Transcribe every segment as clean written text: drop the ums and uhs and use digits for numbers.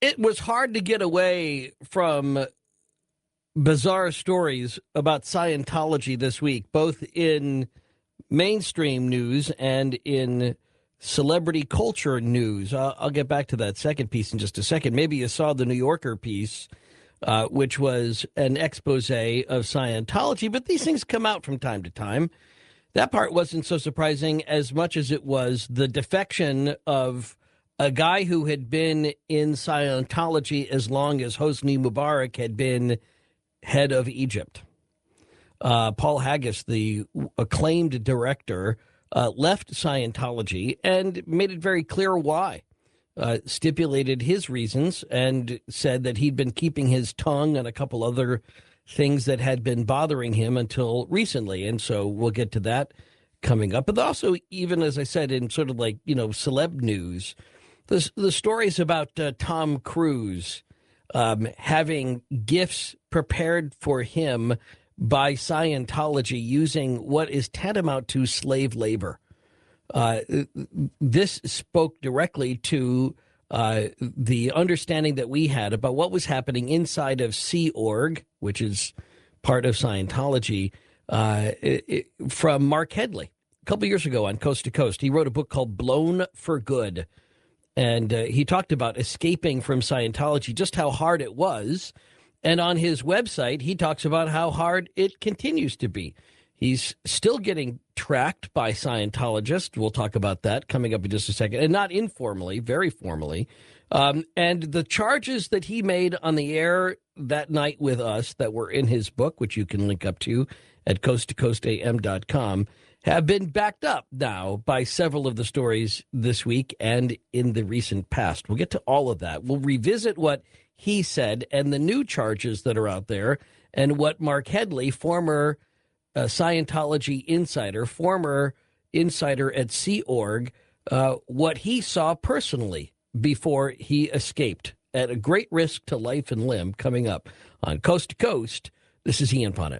It was hard to get away from bizarre stories about Scientology this week, both in mainstream news and in celebrity culture news. I'll get back to that second piece in just a second. Maybe you saw the New Yorker piece, which was an expose of Scientology, but these things come out from time to time. That part wasn't so surprising as much as it was the defection of a guy who had been in Scientology as long as Hosni Mubarak had been head of Egypt. Paul Haggis, the acclaimed director, left Scientology and made it very clear why. Stipulated his reasons and said that he'd been keeping his tongue on a couple other things that had been bothering him until recently. And so we'll get to that coming up. But also, even as I said, in sort of like, celeb news, the stories about Tom Cruise having gifts prepared for him by Scientology using what is tantamount to slave labor. This spoke directly to the understanding that we had about what was happening inside of Sea Org, which is part of Scientology, from Mark Headley a couple years ago on Coast to Coast. He wrote a book called Blown for Good. And he talked about escaping from Scientology, just how hard it was. And on his website, he talks about how hard it continues to be. He's still getting tracked by Scientologists. We'll talk about that coming up in just a second. And not informally, very formally. And the charges that he made on the air that night with us that were in his book, which you can link up to at coasttocoastam.com, have been backed up now by several of the stories this week and in the recent past. We'll get to all of that. We'll revisit what he said and the new charges that are out there and what Mark Headley, former Scientology insider, former insider at Sea Org, what he saw personally before he escaped at a great risk to life and limb coming up on Coast to Coast. This is Ian Punnett.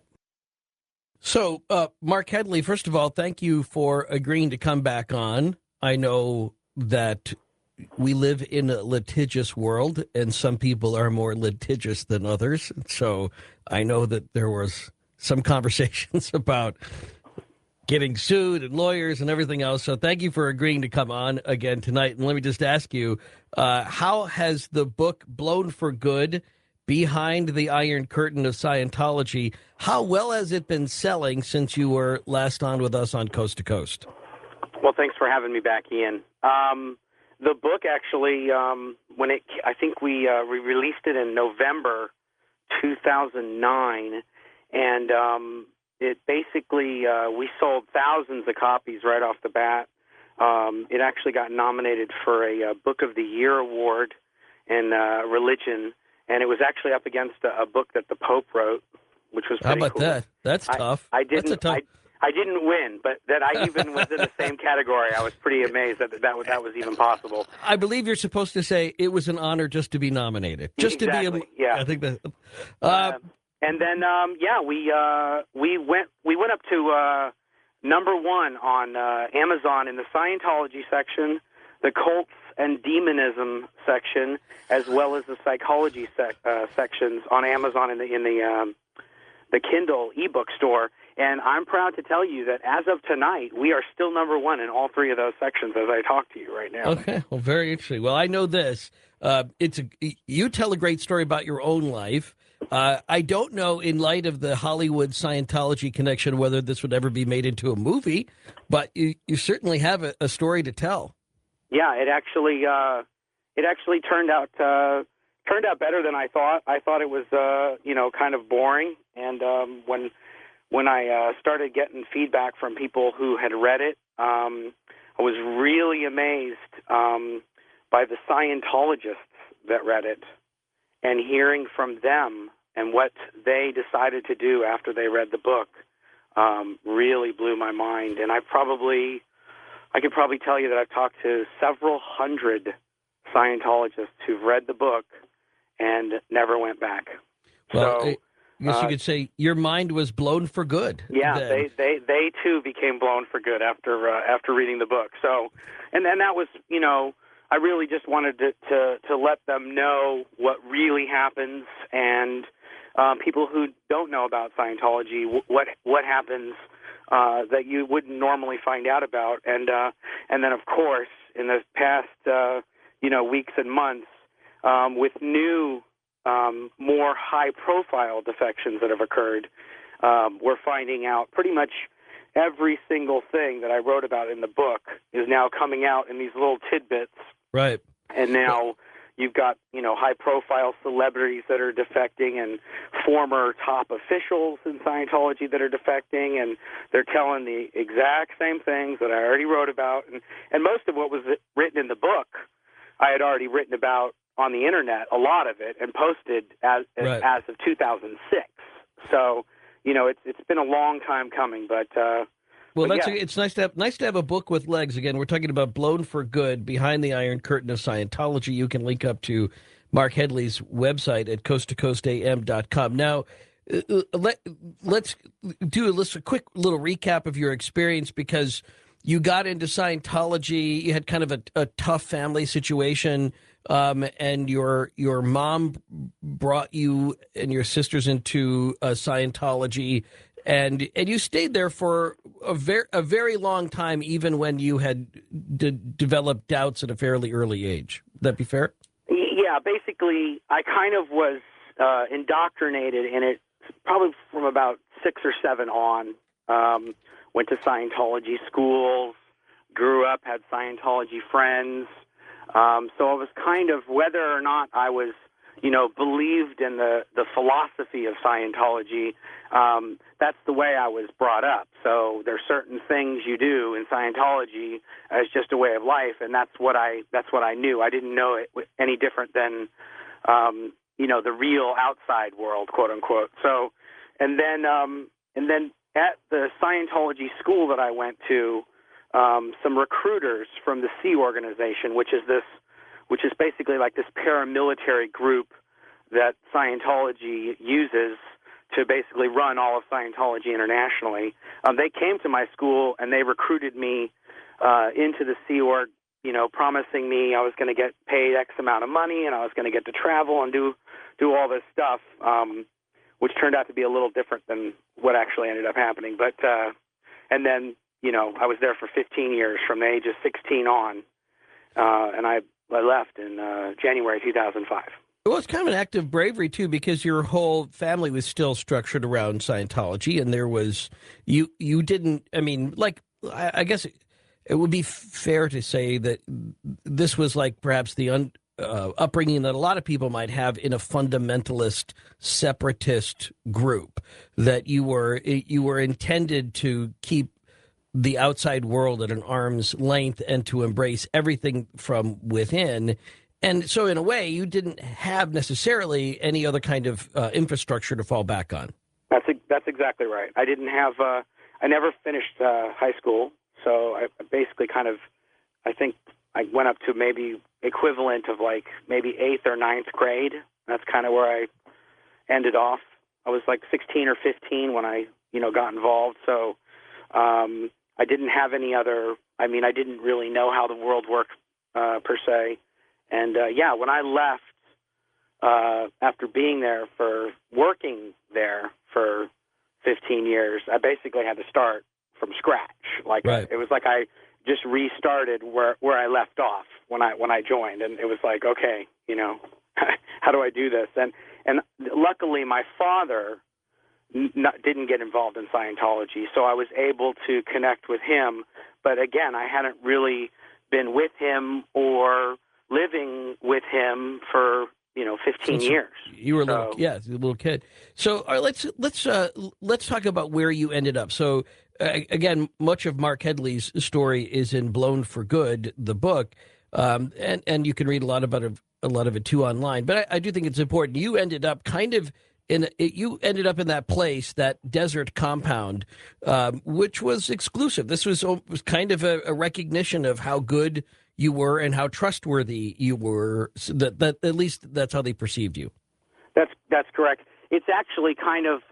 So, Mark Headley, first of all, thank you for agreeing to come back on. I know that we live in a litigious world, and some people are more litigious than others. So I know that there was some conversations about getting sued and lawyers and everything else. So thank you for agreeing to come on again tonight. And let me just ask you, how has the book Blown for Good, Behind the Iron Curtain of Scientology, how well has it been selling since you were last on with us on Coast to Coast? Well, thanks for having me back, Ian. The book actually, I think we released it in November 2009, and it basically, we sold thousands of copies right off the bat. It actually got nominated for a Book of the Year award in religion. And it was actually up against a book that the Pope wrote, which was pretty cool. How about that? That's tough. I didn't win, but that I even was in the same category. I was pretty amazed that was even possible. I believe you're supposed to say it was an honor just to be nominated, just exactly, to be. Yeah, I think that. And then we went up to number one on Amazon in the Scientology section, the cults and demonism section, as well as the psychology sections on Amazon in the Kindle ebook store. And I'm proud to tell you that as of tonight, we are still number one in all three of those sections as I talk to you right now. Okay, well, very interesting. Well, I know this. You tell a great story about your own life. I don't know, in light of the Hollywood Scientology connection, whether this would ever be made into a movie, but you certainly have a story to tell. Yeah, it actually turned out better than I thought. I thought it was kind of boring, and when I started getting feedback from people who had read it, I was really amazed by the Scientologists that read it, and hearing from them and what they decided to do after they read the book really blew my mind. And I could probably tell you that I've talked to several hundred Scientologists who've read the book and never went back. Well, I guess you could say your mind was blown for good. Yeah, they too became blown for good after reading the book. So, and then that was I really just wanted to let them know what really happens, and people who don't know about Scientology, what happens that you wouldn't normally find out about, and then of course in the past weeks and months, with new more high-profile defections that have occurred, we're finding out pretty much every single thing that I wrote about in the book is now coming out in these little tidbits. Right. And now you've got, high-profile celebrities that are defecting and former top officials in Scientology that are defecting, and they're telling the exact same things that I already wrote about. And most of what was written in the book I had already written about on the Internet, a lot of it, and posted as of 2006. So, it's been a long time coming, but it's nice to have a book with legs. Again, we're talking about Blown for Good, Behind the Iron Curtain of Scientology. You can link up to Mark Hedley's website at coasttocoastam.com. Now, let's do a quick little recap of your experience, because you got into Scientology. You had kind of a tough family situation, and your mom brought you and your sisters into Scientology, and you stayed there for a very long time, even when you had developed doubts at a fairly early age. Would that be fair? Yeah, basically, I kind of was indoctrinated in it probably from about 6 or 7 on. Went to Scientology schools, grew up, had Scientology friends. So I was kind of, whether or not I was, believed in the philosophy of Scientology, that's the way I was brought up. So there's certain things you do in Scientology as just a way of life, and that's what I knew. I didn't know it any different than, the real outside world, quote unquote. So, and then at the Scientology school that I went to, some recruiters from the Sea Organization, which is basically like this paramilitary group that Scientology uses to basically run all of Scientology internationally. They came to my school and they recruited me into the Sea Org, promising me I was going to get paid X amount of money and I was going to get to travel and do all this stuff, which turned out to be a little different than what actually ended up happening. But and then, I was there for 15 years from the age of 16 on, and I left in January 2005. Well, it's kind of an act of bravery, too, because your whole family was still structured around Scientology, and there was, you didn't, I guess it would be fair to say that this was like perhaps the upbringing that a lot of people might have in a fundamentalist, separatist group, that you were intended to keep the outside world at an arm's length and to embrace everything from within. And so in a way, you didn't have necessarily any other kind of infrastructure to fall back on. That's exactly right. I didn't have, I never finished high school. So I basically I think I went up to maybe equivalent of like maybe 8th or 9th grade. That's kind of where I ended off. I was like 16 or 15 when I, got involved. So, I didn't have any other, I didn't really know how the world worked, per se. And, when I left, after being there working there for 15 years, I basically had to start from scratch. Right. It was like I just restarted where I left off when I joined. And it was like, okay, how do I do this? And luckily my father didn't get involved in Scientology, so I was able to connect with him. But again, I hadn't really been with him or living with him for 15 years. You were a little kid. So all right, let's talk about where you ended up. So again, much of Mark Hedley's story is in Blown for Good, the book, and you can read a lot of it too online. But I do think it's important. You ended up in that place, that desert compound, which was exclusive. This was kind of a recognition of how good you were and how trustworthy you were. So that at least that's how they perceived you. That's correct. It's actually kind of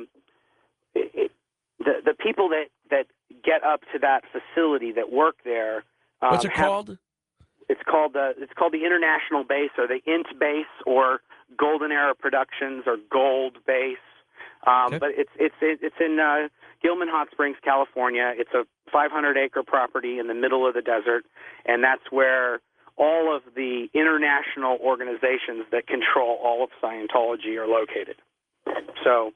the people that get up to that facility that work there. What's it called? It's called the International Base, or the INT Base, or Golden Era Productions, or Gold Base. Okay. But it's in Gilman Hot Springs, California. It's a 500-acre property in the middle of the desert, and that's where all of the international organizations that control all of Scientology are located. So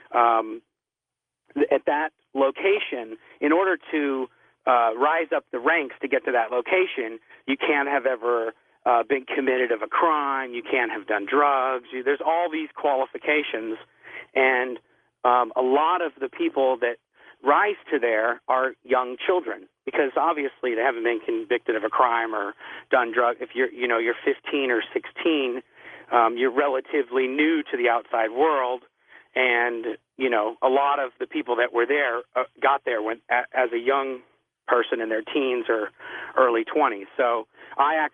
at that location, in order to rise up the ranks to get to that location, you can't have ever been committed of a crime. You can't have done drugs. There's all these qualifications, and a lot of the people that rise to there are young children, because obviously they haven't been convicted of a crime or done drugs. If you're 15 or 16, you're relatively new to the outside world, and a lot of the people that were there got there as a young person in their teens or early 20s. So I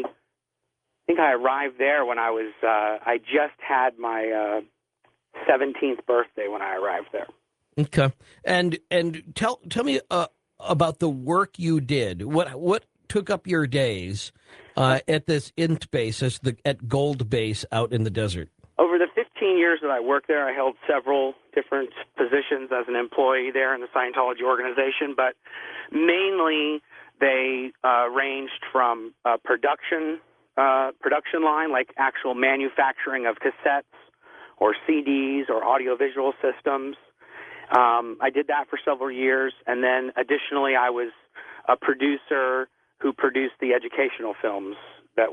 think I arrived there when I just had my 17th birthday when I arrived there. Okay, and tell me about the work you did. What took up your days at this INT base, at Gold Base out in the desert? Over the 15 years that I worked there, I held several different positions as an employee there in the Scientology organization, but mainly they ranged from production line, like actual manufacturing of cassettes or CDs or audiovisual systems. I did that for several years, and then additionally I was a producer who produced the educational films that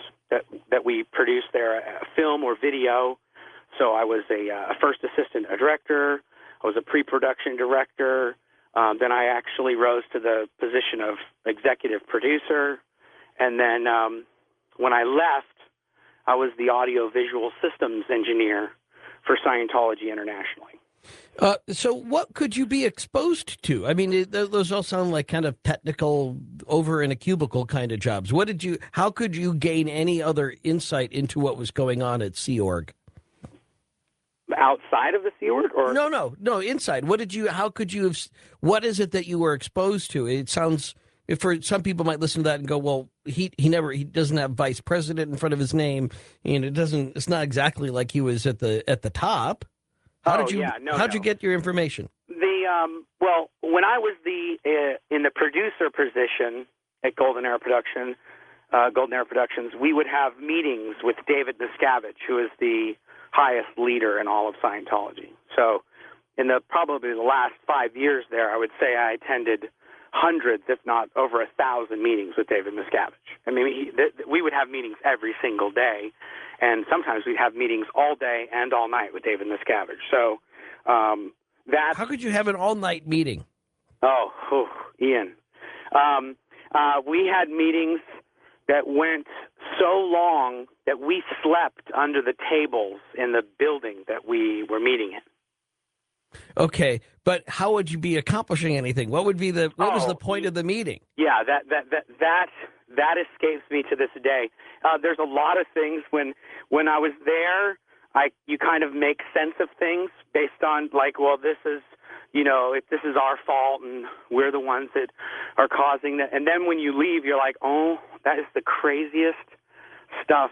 we produced there, film or video. So I was a first assistant director, I was a pre-production director, then I actually rose to the position of executive producer, and then when I left, I was the audio-visual systems engineer for Scientology internationally. So what could you be exposed to? I mean, those all sound like kind of technical, over in a cubicle kind of jobs. How could you gain any other insight into what was going on at Sea Org? Outside of the Sea Org? Or? No, inside. What is it that you were exposed to? It sounds, for some people might listen to that and go, well, he doesn't have vice president in front of his name, and it's not exactly like he was at the top. How'd you get your information? Well, when I was in the producer position at Golden Era Productions, we would have meetings with David Miscavige, who is the highest leader in all of Scientology. So in probably the last 5 years there, I would say I attended hundreds, if not over 1,000 meetings with David Miscavige. I mean, we would have meetings every single day, and sometimes we'd have meetings all day and all night with David Miscavige. So how could you have an all-night meeting? Ian. We had meetings that went so long that we slept under the tables in the building that we were meeting in. Okay, but how would you be accomplishing anything? What was the point of the meeting? Yeah, that escapes me to this day. There's a lot of things when I was there, you kind of make sense of things based on this is our fault and we're the ones that are causing that. And then when you leave, you're like, oh, that is the craziest stuff.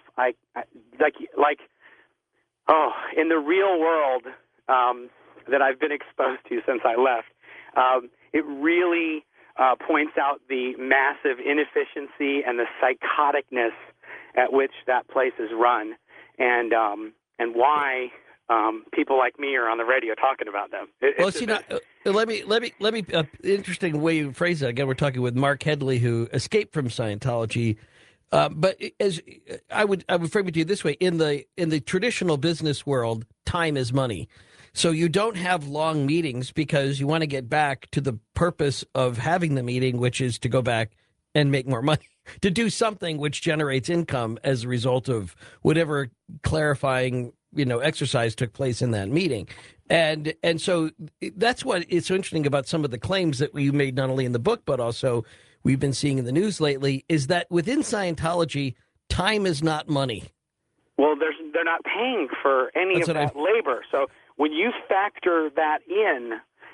In the real world that I've been exposed to since I left, it really points out the massive inefficiency and the psychoticness at which that place is run, and why people like me are on the radio talking about them. Let me. Interesting way you phrase it. Again, we're talking with Mark Headley, who escaped from Scientology. But as I would frame it to you this way: in the traditional business world, time is money. So you don't have long meetings because you want to get back to the purpose of having the meeting, which is to go back and make more money, to do something which generates income as a result of whatever clarifying, exercise took place in that meeting. And so that's what is so interesting about some of the claims that we made, not only in the book, but also we've been seeing in the news lately, is that within Scientology, time is not money. Well, they're not paying for any of that labor. So when you factor that in,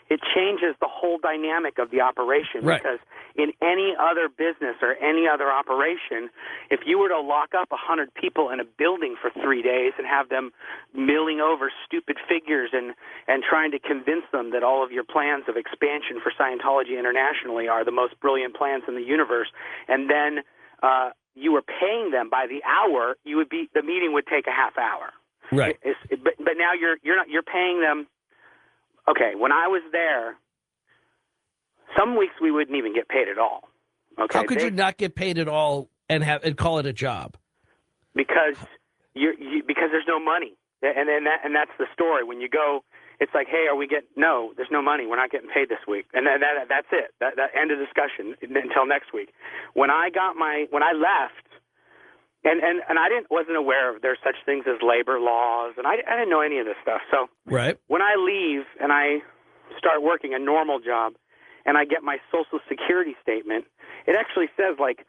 it changes the whole dynamic of the operation. Right. Because in any other business or any other operation, if you were to lock up 100 people in a building for 3 days and have them milling over stupid figures and trying to convince them that all of your plans of expansion for Scientology internationally are the most brilliant plans in the universe, and then you were paying them by the hour, the meeting would take a half hour. Right. But now you're paying them. Okay, when I was there, some weeks we wouldn't even get paid at all. Okay, how could you not get paid at all and call it a job? Because because there's no money, and that's the story. When you go, it's like, hey, no, there's no money. We're not getting paid this week, and that's it. That end of discussion until next week. When I left, and I wasn't aware of there's such things as labor laws, and I didn't know any of this stuff. So right. When I leave and I start working a normal job, and I get my Social Security statement, it actually says like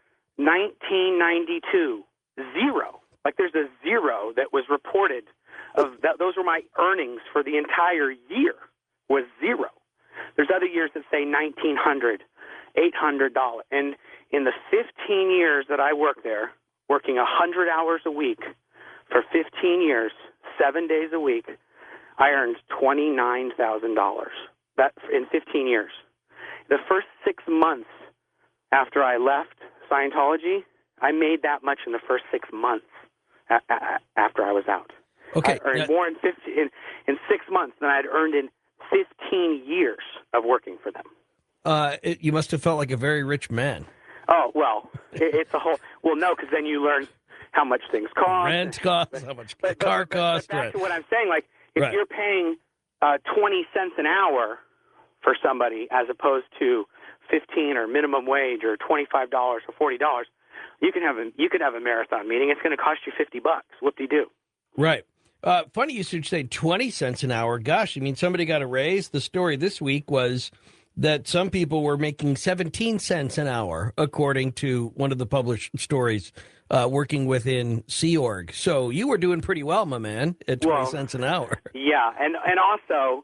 1992 0. Like there's a zero that was reported. Those were my earnings for the entire year was zero. There's other years that say $1,900, $800, and in the 15 years that I worked there, working 100 hours a week for 15 years, 7 days a week, I earned $29,000. That in 15 years. The first 6 months after I left Scientology, I made that much in the first 6 months after I was out. Okay. I earned more in 6 months than I'd earned in 15 years of working for them. You must have felt like a very rich man. Oh, well, it's a whole... Well, no, because then you learn how much things cost. Rent costs, how much car costs. But back to what I'm saying, like, if you're paying 20 cents an hour for somebody as opposed to 15 or minimum wage or $25 or $40, you could have a marathon meeting. It's going to cost you $50. Whoop-de-doo. Right. Funny you should say 20 cents an hour. Gosh, I mean, somebody got a raise. The story this week was that some people were making 17 cents an hour, according to one of the published stories, working within Sea Org. So you were doing pretty well, my man, at 20 cents an hour. Yeah, and also,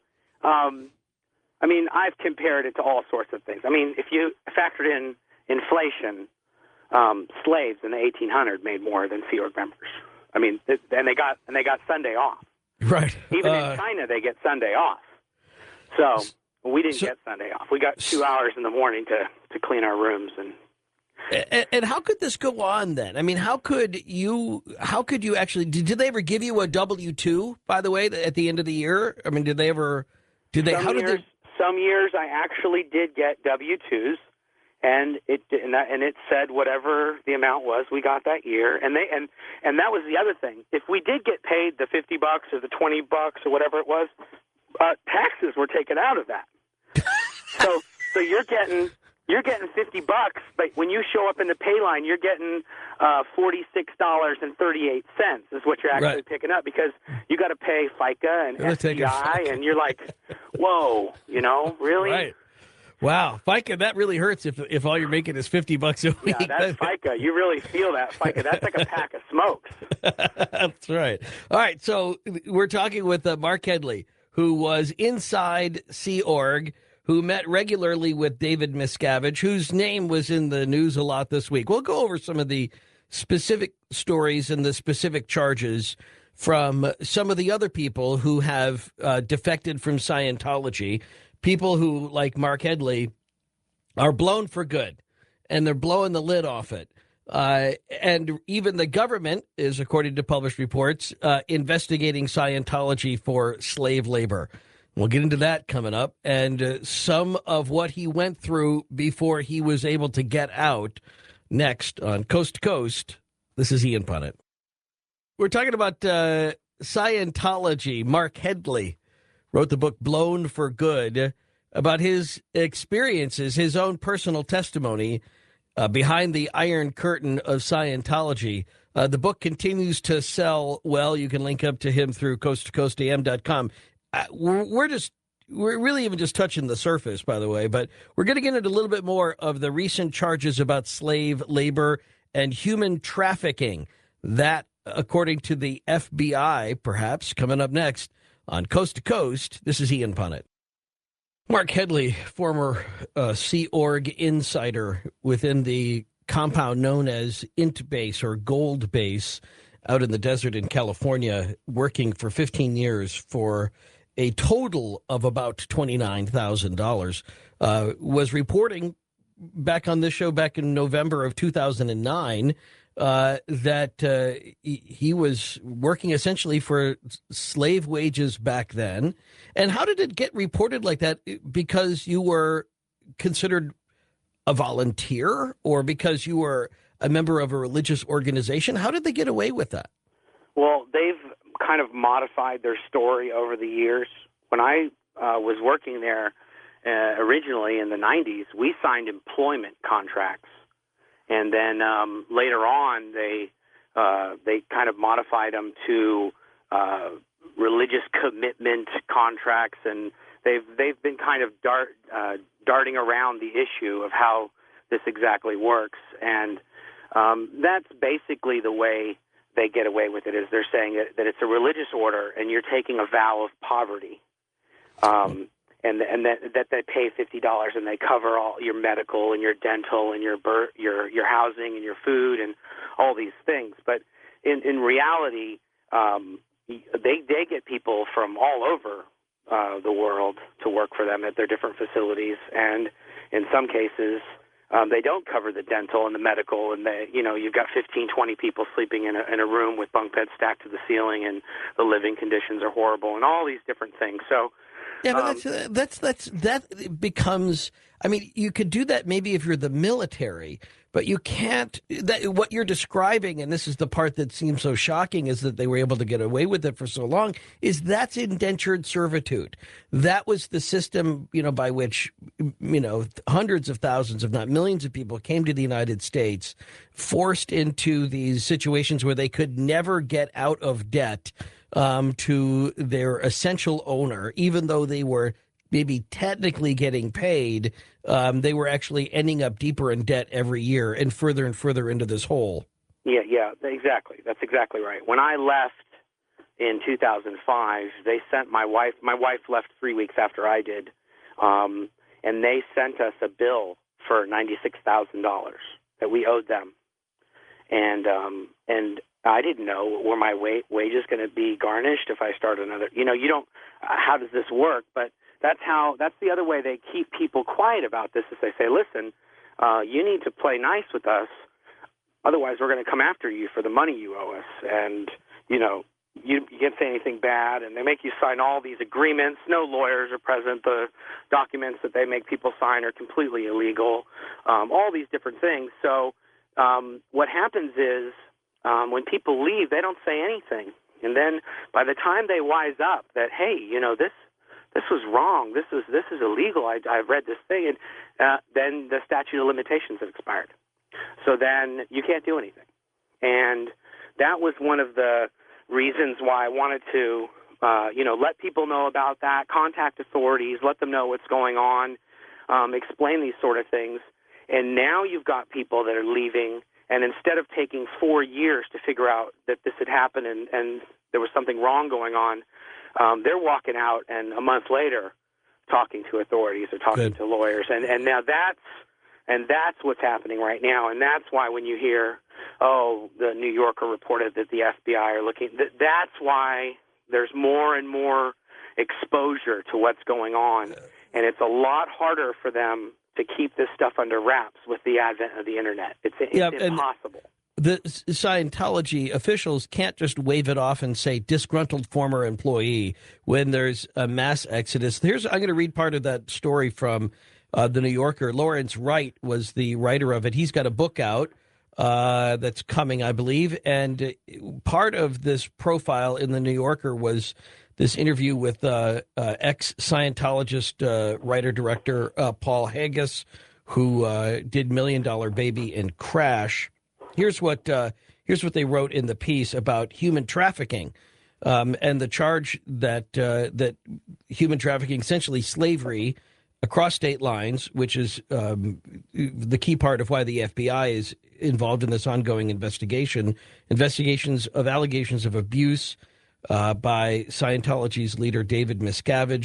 I mean, I've compared it to all sorts of things. I mean, if you factored in inflation, slaves in the 1800s made more than Sea Org members. I mean, and they got Sunday off. Right. Even in China, they get Sunday off. So we didn't get Sunday off. We got 2 hours in the morning to clean our rooms. And how could this go on then? I mean, how could you actually? Did they ever give you a W-2? By the way, at the end of the year, I mean, did they ever? Did they? Some years I actually did get W-2s. And it said whatever the amount was, we got that year, and that was the other thing. If we did get paid the $50 or the $20 or whatever it was, taxes were taken out of that. so you're getting $50, but when you show up in the pay line, you're getting $46.38 is what you're actually picking up, because you got to pay FICA and SDI, and you're like, whoa, really? Right. Wow, FICA, that really hurts if all you're making is $50 a week. Yeah, that's FICA. You really feel that FICA. That's like a pack of smokes. That's right. All right, so we're talking with Mark Hedley, who was inside Sea Org, who met regularly with David Miscavige, whose name was in the news a lot this week. We'll go over some of the specific stories and the specific charges from some of the other people who have defected from Scientology. People who, like Mark Hedley, are blown for good, and they're blowing the lid off it. And even the government is, according to published reports, investigating Scientology for slave labor. We'll get into that coming up, and some of what he went through before he was able to get out next on Coast to Coast. This is Ian Punnett. We're talking about Scientology. Mark Hedley wrote the book Blown for Good, about his experiences, his own personal testimony behind the Iron Curtain of Scientology. The book continues to sell well. You can link up to him through coasttocoastam.com. We're really even just touching the surface, by the way, but we're going to get into a little bit more of the recent charges about slave labor and human trafficking. That, according to the FBI, perhaps, coming up next on Coast to Coast. This is Ian Punnett. Mark Headley, former Sea Org insider within the compound known as Int Base or Gold Base out in the desert in California, working for 15 years for a total of about $29,000, was reporting back on this show back in November of 2009 that he was working essentially for slave wages back then. And how did it get reported like that? Because you were considered a volunteer or because you were a member of a religious organization? How did they get away with that? Well, they've kind of modified their story over the years. When I was working there originally in the 90s, we signed employment contracts. And then later on, they kind of modified them to religious commitment contracts, and they've been kind of darting around the issue of how this exactly works. And that's basically the way they get away with it. Is they're saying that it's a religious order, and you're taking a vow of poverty. And that they pay $50 and they cover all your medical and your dental and your housing and your food and all these things. But in reality, they get people from all over the world to work for them at their different facilities, and in some cases they don't cover the dental and the medical, and you've got 15, 20 people sleeping in a room with bunk beds stacked to the ceiling, and the living conditions are horrible, and all these different things. So. Yeah, but that becomes. I mean, you could do that maybe if you're the military, but you can't. What you're describing, and this is the part that seems so shocking, is that they were able to get away with it for so long. That's indentured servitude. That was the system, by which hundreds of thousands, if not millions, of people came to the United States, forced into these situations where they could never get out of debt. To their essential owner, even though they were maybe technically getting paid, they were actually ending up deeper in debt every year and further into this hole. Yeah, exactly. That's exactly right. When I left in 2005, they sent my wife. My wife left 3 weeks after I did, and they sent us a bill for $96,000 that we owed them, and I didn't know, were my wages going to be garnished if I start another? You don't. How does this work? But that's the other way they keep people quiet about this. Is they say, listen, you need to play nice with us, otherwise we're going to come after you for the money you owe us, and you can't say anything bad, and they make you sign all these agreements. No lawyers are present. The documents that they make people sign are completely illegal. All these different things. So what happens is. When people leave, they don't say anything, and then by the time they wise up that, hey, this was wrong, this is illegal, I've read this thing, and then the statute of limitations have expired. So then you can't do anything, and that was one of the reasons why I wanted to, let people know about that, contact authorities, let them know what's going on, explain these sort of things, and now you've got people that are leaving. And instead of taking 4 years to figure out that this had happened and there was something wrong going on, they're walking out and a month later talking to authorities or talking to lawyers. And now that's what's happening right now. And that's why when you hear, the New Yorker reported that the FBI are looking, that's why there's more and more exposure to what's going on. And it's a lot harder for them to keep this stuff under wraps with the advent of the internet. It's impossible. The Scientology officials can't just wave it off and say disgruntled former employee when there's a mass exodus. I'm going to read part of that story from the New Yorker. Lawrence Wright was the writer of it. He's got a book out that's coming, I believe. And part of this profile in the New Yorker was this interview with ex-Scientologist writer-director Paul Haggis, who did $1 Million Baby and Crash. Here's what they wrote in the piece about human trafficking and the charge that human trafficking, essentially slavery across state lines, which is the key part of why the FBI is involved in this ongoing investigations of allegations of abuse by Scientology's leader, David Miscavige,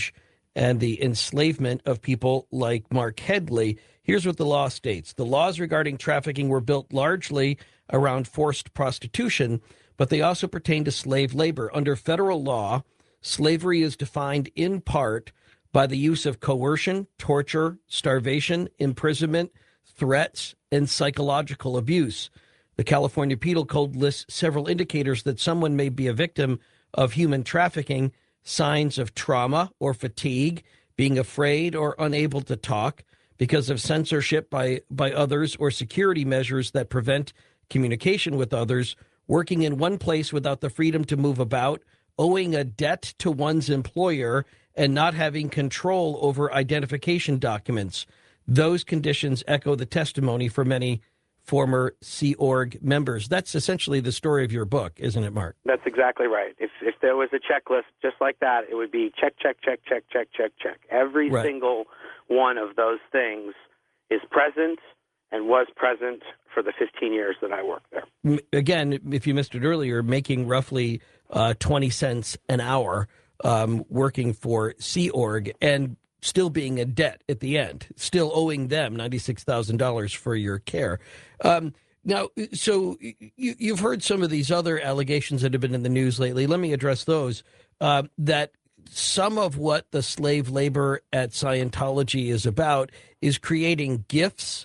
and the enslavement of people like Mark Headley. Here's what the law states. The laws regarding trafficking were built largely around forced prostitution, but they also pertain to slave labor. Under federal law, slavery is defined in part by the use of coercion, torture, starvation, imprisonment, threats, and psychological abuse. The California Penal Code lists several indicators that someone may be a victim of human trafficking: signs of trauma or fatigue, being afraid or unable to talk because of censorship by others or security measures that prevent communication with others, working in one place without the freedom to move about, owing a debt to one's employer, and not having control over identification documents. Those conditions echo the testimony for many former Sea Org members. That's essentially the story of your book, isn't it, Mark? That's exactly right. If there was a checklist just like that, it would be check, check, check, check, check, check, check. Every single one of those things is present and was present for the 15 years that I worked there. Again, if you missed it earlier, making roughly 20 cents an hour working for Sea Org, and still being in debt at the end, still owing them $96,000 for your care. Now, so you've heard some of these other allegations that have been in the news lately. Let me address those. That some of what the slave labor at Scientology is about is creating gifts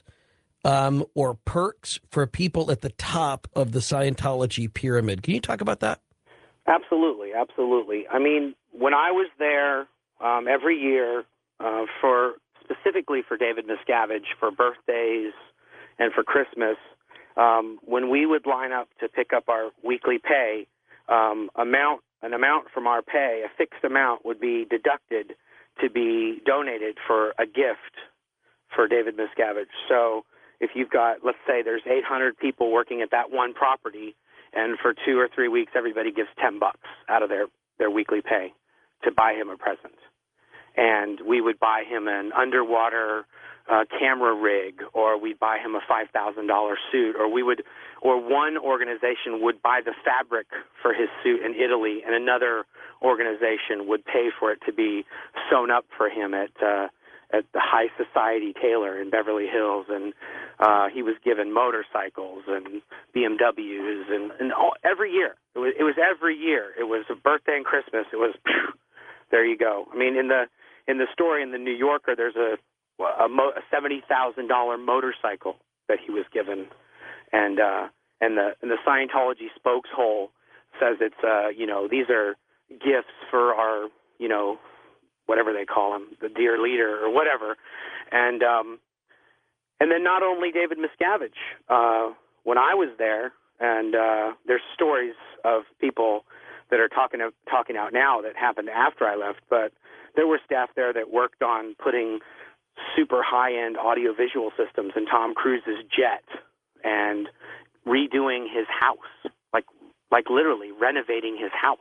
or perks for people at the top of the Scientology pyramid. Can you talk about that? Absolutely, absolutely. I mean, when I was there every year, specifically for David Miscavige, for birthdays and for Christmas, when we would line up to pick up our weekly pay, an amount from our pay, a fixed amount, would be deducted to be donated for a gift for David Miscavige. So if you've got, let's say there's 800 people working at that one property, and for 2 or 3 weeks everybody gives $10 out of their weekly pay to buy him a present. And we would buy him an underwater camera rig, or we'd buy him a $5,000 suit, or one organization would buy the fabric for his suit in Italy, and another organization would pay for it to be sewn up for him at the High Society Tailor in Beverly Hills. And he was given motorcycles and BMWs, and every year. It was every year. It was a birthday and Christmas. It was, there you go. I mean, in the story in the New Yorker, there's a $70,000 motorcycle that he was given, and the Scientology spokeshole says it's these are gifts for our whatever they call him, the dear leader or whatever, and then not only David Miscavige. When I was there, and there's stories of people that are talking out now that happened after I left, but there were staff there that worked on putting super high-end audiovisual systems in Tom Cruise's jet and redoing his house, like literally renovating his house.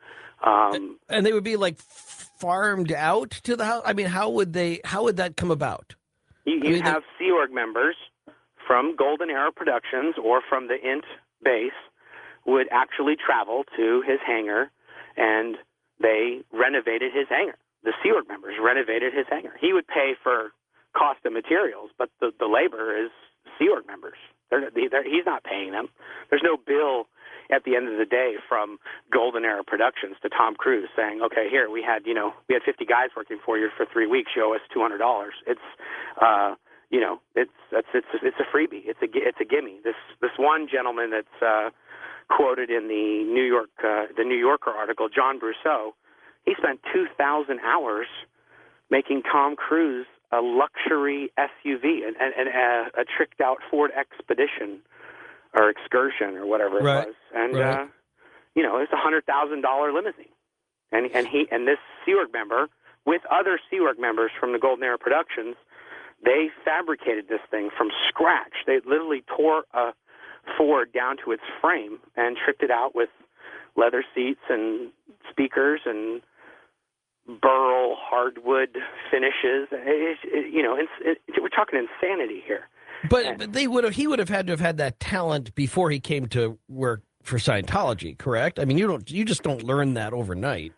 And they would be like farmed out to the house. I mean, how would that come about? You have Sea Org members from Golden Era Productions or from the INT base would actually travel to his hangar, and they renovated his hangar. The Sea Org members renovated his hangar. He would pay for cost of materials, but the labor is Sea Org members. He's not paying them. There's no bill at the end of the day from Golden Era Productions to Tom Cruise saying, "Okay, here we had 50 guys working for you for 3 weeks. You owe us $200." It's it's a freebie. It's a gimme. This one gentleman that's quoted in the New Yorker article, John Brousseau, he spent 2,000 hours making Tom Cruise a luxury SUV and a tricked out Ford Expedition or Excursion or whatever it was, and it's a $100,000 limousine, and this Sea Org member with other Sea Org members from the Golden Era Productions, they fabricated this thing from scratch. They literally tore a Ford down to its frame and tricked it out with leather seats and speakers and burl hardwood finishes. We're talking insanity here. But he would have had to have had that talent before he came to work for Scientology, correct? I mean, you just don't learn that overnight.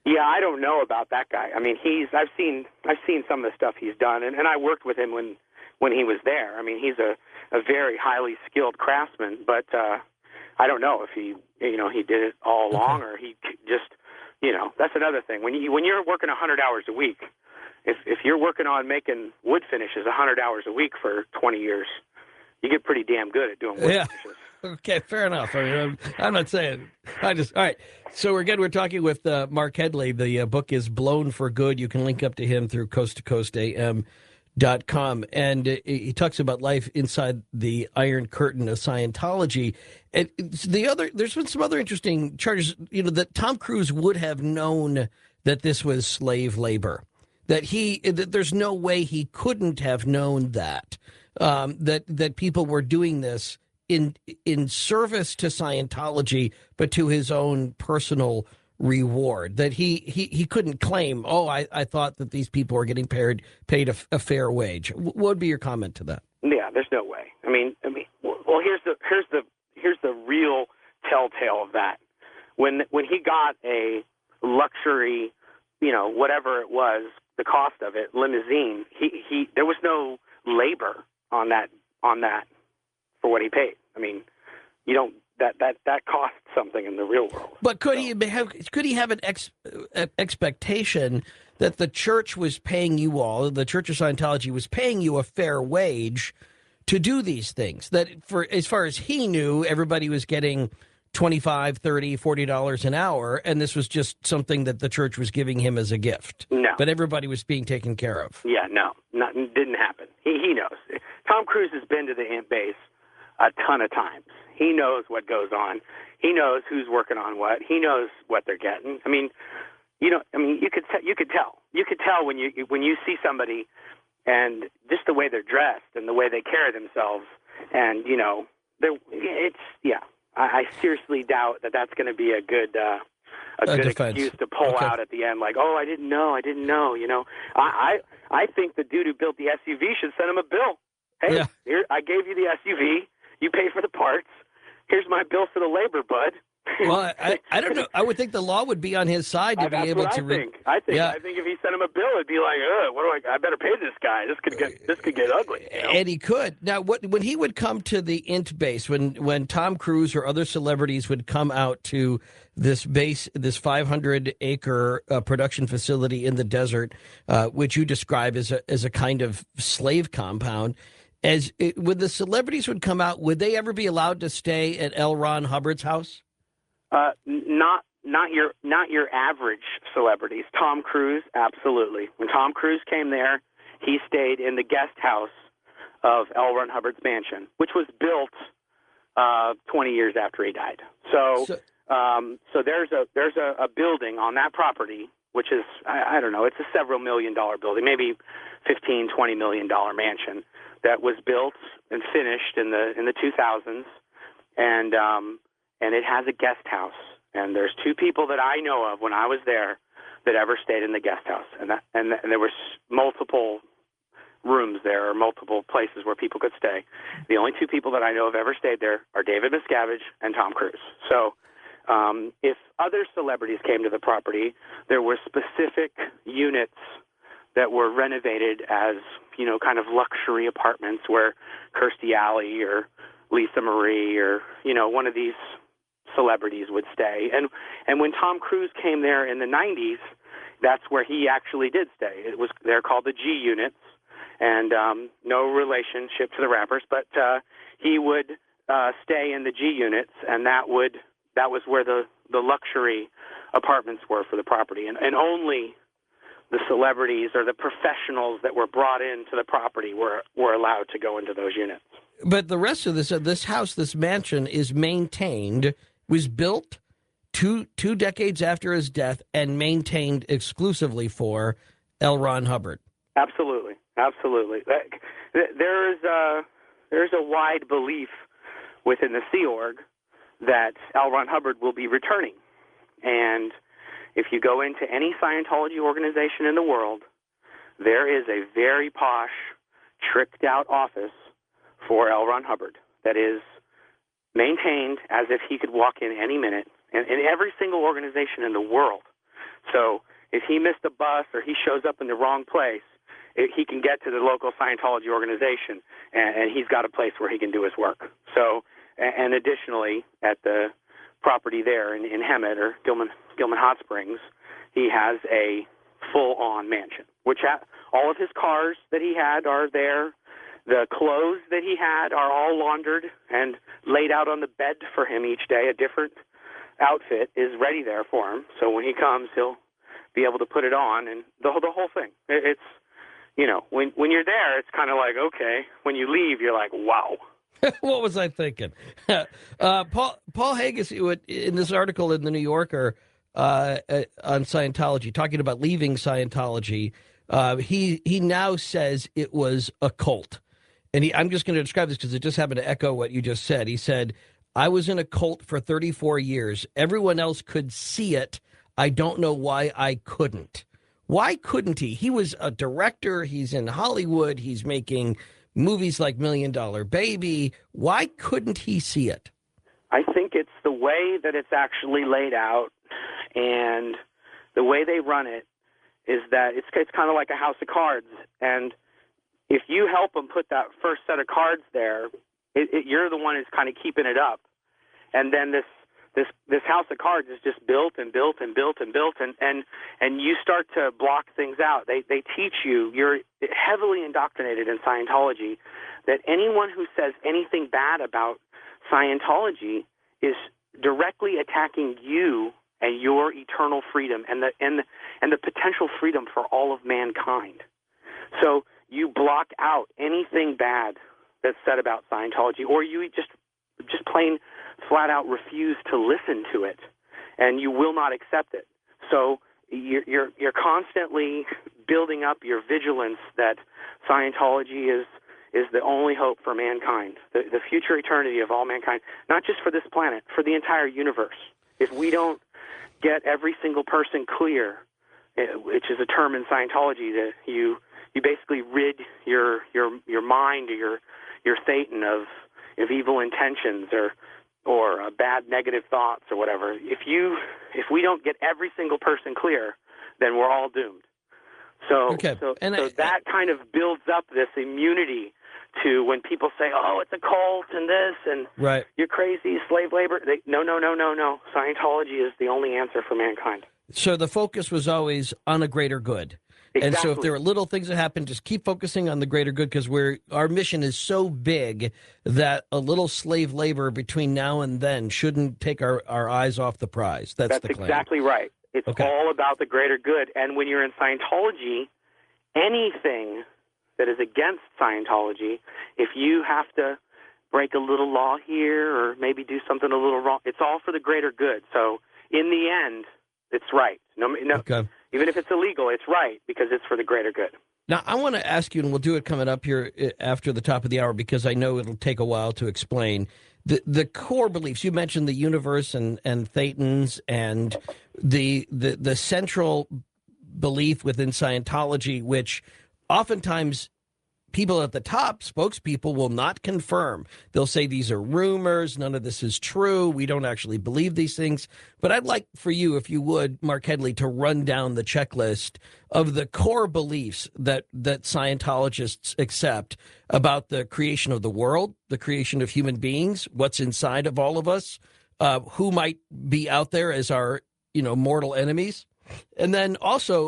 Yeah, I don't know about that guy. I mean, I've seen some of the stuff he's done, and I worked with him when he was there. I mean, he's a very highly skilled craftsman, but I don't know if he did it all along or he just, that's another thing. When you're working 100 hours a week, if you're working on making wood finishes 100 hours a week for 20 years, you get pretty damn good at doing wood finishes. Okay, fair enough. I mean, I'm not saying. All right. So we're talking with Mark Headley. The book is Blown for Good. You can link up to him through coasttocoastam.com. And he talks about life inside the Iron Curtain of Scientology. And there's been some other interesting charges, that Tom Cruise would have known that this was slave labor, that there's no way he couldn't have known that, that people were doing this in service to Scientology, but to his own personal reward, that he couldn't claim, I thought that these people were getting paid a fair wage. What would be your comment to that? Yeah, there's no way. I mean, well, here's the real telltale of that. When he got a luxury, whatever it was, the cost of it, limousine, he there was no labor on that for what he paid. I mean, you don't that costs something in the real world. But could he have an expectation that the church was paying you all, the Church of Scientology was paying you a fair wage to do these things? That for as far as he knew, everybody was getting $25, $30, $40 an hour, and this was just something that the church was giving him as a gift. No. But everybody was being taken care of. Yeah, no. Didn't happen. He knows. Tom Cruise has been to the Ant Base a ton of times. He knows what goes on. He knows who's working on what. He knows what they're getting. I mean, you could tell. You could tell when you see somebody and just the way they're dressed and the way they carry themselves, and I seriously doubt that that's going to be a good excuse to pull out at the end, like, I didn't know. I think the dude who built the SUV should send him a bill. Hey, Here, I gave you the SUV. You pay for the parts. Here's my bill for the labor, bud. Well, I don't know. I would think the law would be on his side to be able to. I think if he sent him a bill, it'd be like, I better pay this guy. This could get ugly. And he could. Now, when he would come to the Int base, when Tom Cruise or other celebrities would come out to this base, this 500-acre production facility in the desert, which you describe as a kind of slave compound. When the celebrities would come out, would they ever be allowed to stay at L. Ron Hubbard's house? Not your average celebrities. Tom Cruise, absolutely. When Tom Cruise came there, he stayed in the guest house of L. Ron Hubbard's mansion, which was built 20 years after he died. So there's a building on that property, which is I don't know, it's a several $1 million building, maybe $15-20 million mansion that was built and finished in the 2000s, and it has a guest house. And there's two people that I know of when I was there that ever stayed in the guest house, and there were multiple rooms there, or multiple places where people could stay. The only two people that I know have ever stayed there are David Miscavige and Tom Cruise. So if other celebrities came to the property, there were specific units that were renovated as, kind of luxury apartments where Kirstie Alley or Lisa Marie or, one of these celebrities would stay. And when Tom Cruise came there in the 90s, that's where he actually did stay. They're called the G units, and no relationship to the rappers, but he would stay in the G units, and that was where the luxury apartments were for the property, and only the celebrities or the professionals that were brought into the property were allowed to go into those units. But the rest of this house, this mansion, is maintained, was built two decades after his death and maintained exclusively for L. Ron Hubbard. Absolutely. There's a wide belief within the Sea Org that L. Ron Hubbard will be returning. And if you go into any Scientology organization in the world, there is a very posh, tricked-out office for L. Ron Hubbard that is maintained as if he could walk in any minute. And in every single organization in the world, So if he missed a bus or he shows up in the wrong place, he can get to the local Scientology organization, and he's got a place where he can do his work. So, and additionally, at the property there in Hemet or Gilman Hot Springs, he has a full-on mansion, which all of his cars that he had are there. The clothes that he had are all laundered and laid out on the bed for him each day. A different outfit is ready there for him. So when he comes, he'll be able to put it on, and the whole thing. It's, you know, when you're there, it's kind of like, okay. When you leave, you're like, wow. What was I thinking? Paul Haggis, in this article in the New Yorker on Scientology, talking about leaving Scientology, he now says it was a cult. And I'm just going to describe this because it just happened to echo what you just said. He said, I was in a cult for 34 years. Everyone else could see it. I don't know why I couldn't. Why couldn't he? He was a director. He's in Hollywood. He's making movies like $1 Million Baby. Why couldn't he see it? I think it's the way that it's actually laid out, and the way they run it is that it's kind of like a house of cards. And if you help them put that first set of cards there, you're the one who's kind of keeping it up. And then this house of cards is just built and built and built and built, and you start to block things out. They teach you, you're heavily indoctrinated in Scientology, that anyone who says anything bad about Scientology is directly attacking you and your eternal freedom and the potential freedom for all of mankind. So you block out anything bad that's said about Scientology, or you just plain flat out refuse to listen to it, and you will not accept it. So you're constantly building up your vigilance that Scientology is the only hope for mankind, the future eternity of all mankind, not just for this planet, for the entire universe. If we don't get every single person clear, which is a term in Scientology, that you basically rid your mind or your Satan of evil intentions or bad negative thoughts or whatever. If we don't get every single person clear, then we're all doomed. So that kind of builds up this immunity to when people say, "Oh, it's a cult and this and right. You're crazy, slave labor." No. Scientology is the only answer for mankind. So the focus was always on a greater good. Exactly. And so if there are little things that happen, just keep focusing on the greater good, because our mission is so big that a little slave labor between now and then shouldn't take our eyes off the prize. That's the claim. Exactly right. It's all about the greater good. And when you're in Scientology, anything that is against Scientology, if you have to break a little law here or maybe do something a little wrong, it's all for the greater good. So in the end, it's right. Okay. Even if it's illegal, it's right because it's for the greater good. Now, I want to ask you, and we'll do it coming up here after the top of the hour, because I know it'll take a while to explain the core beliefs. You mentioned the universe and thetans and the central belief within Scientology, which oftentimes people at the top, spokespeople, will not confirm. They'll say these are rumors. None of this is true. We don't actually believe these things. But I'd like for you, if you would, Mark Headley, to run down the checklist of the core beliefs that Scientologists accept about the creation of the world, the creation of human beings, what's inside of all of us, who might be out there as our, mortal enemies, and then also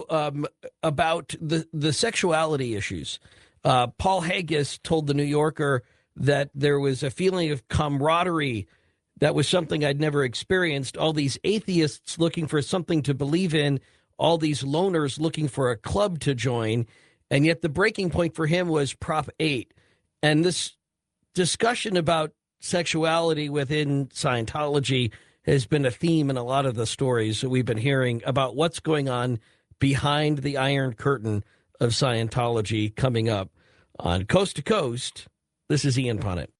about the sexuality issues. Paul Haggis told the New Yorker that there was a feeling of camaraderie that was something I'd never experienced. All these atheists looking for something to believe in, all these loners looking for a club to join, and yet the breaking point for him was Prop 8. And this discussion about sexuality within Scientology has been a theme in a lot of the stories that we've been hearing about what's going on behind the Iron Curtain of Scientology. Coming up on Coast to Coast, this is Ian Punnett.